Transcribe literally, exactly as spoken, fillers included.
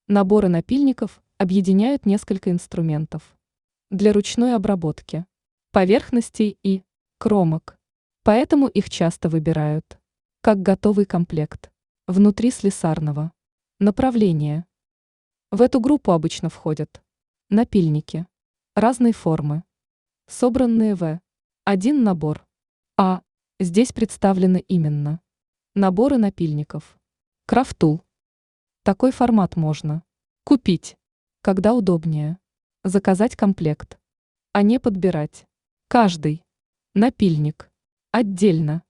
Наборы напильников объединяют несколько инструментов для ручной обработки поверхностей и кромок, поэтому их часто выбирают как готовый комплект внутри слесарного направления. В эту группу обычно входят напильники разной формы, собранные в один набор. А здесь представлены именно наборы напильников Крафтул. Такой формат можно купить, когда удобнее, заказать комплект, а не подбирать каждый напильник отдельно.